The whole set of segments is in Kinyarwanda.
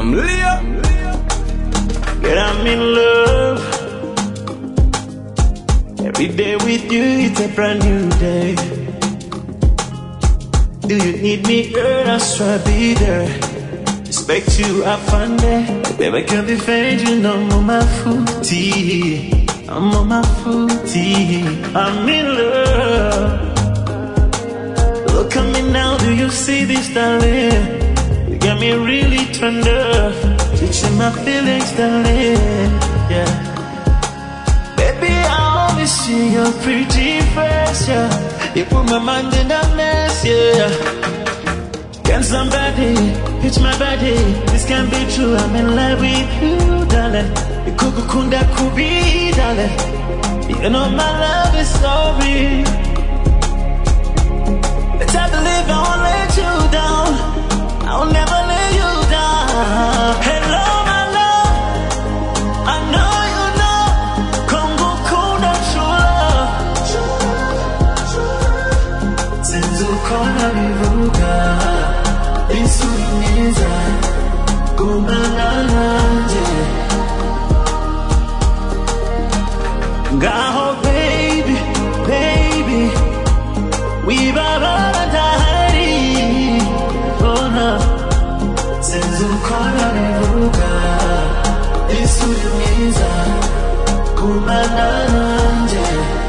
I'm Leo. Girl, I'm in love. Every day with you, it's a brand new day. Do you need me, girl? I'll try to be there. Expect you, I find it. Baby, can't be faint, you know I'm on my footy. I'm on my footy. I'm in love. Look at me now, do you see this, darling? You got me really turned up. Teaching my feelings, darling. Yeah. Baby, I always see your pretty face, yeah. You put my mind in a mess, yeah. Can somebody hit my body? This can't be true, I'm in love with you, darling. You kukukunda kubi, darling. You know my love is so real. Let's have to live, I won't let you down. I'll never let you down. Hello, my love. I know you know. Kungukunda true love. Since ukona vivuka, isumiza kumana nanje. Ngaho baby, baby, we babadari. Oh no, since ukona vivuka, isumiza kumana nanje.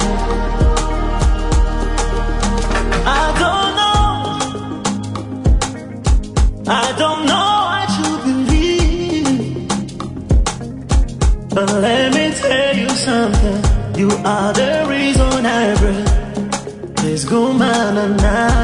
I don't know what you believe, but let me tell you something. You are the reason I breathe. Please go man and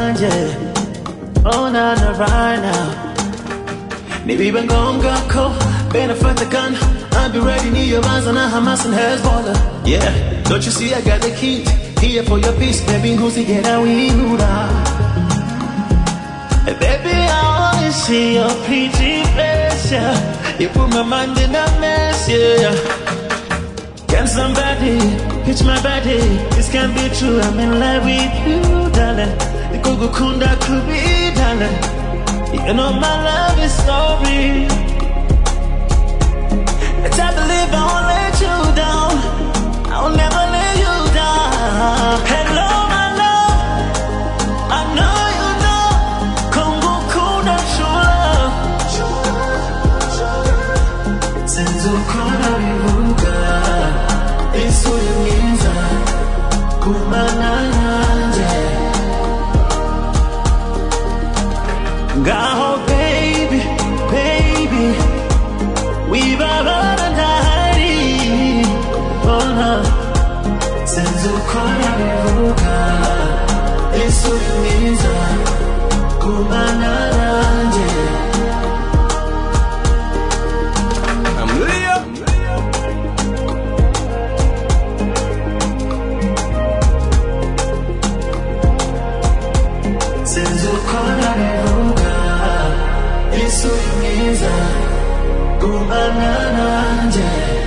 oh na na right now. Maybe even gone got cold, been a fight the gun. I'll be ready near your eyes and Hamas and Hezbollah. Yeah, don't you see I got the key here for your peace, baby. Who's the get out we Hey, baby, I only see your pretty face, yeah. You put my mind in a mess, yeah. Can somebody hit my body? This can't be true, I'm in love with you, darling. The kukukunda kubi, darling. You know my love is so real. Let's have to live, I won't let you down. I'll never let you down. Hello, my love. I know you know. Kungukunda true love. Since ukona vivuka, isumiza kumana nanje. Ngaho baby, baby, we babadari. Oh no, since ukona vivuka, isumiza kumana nanje. I'm Leo. Since ukona vivuka, isumiza kumana nanje.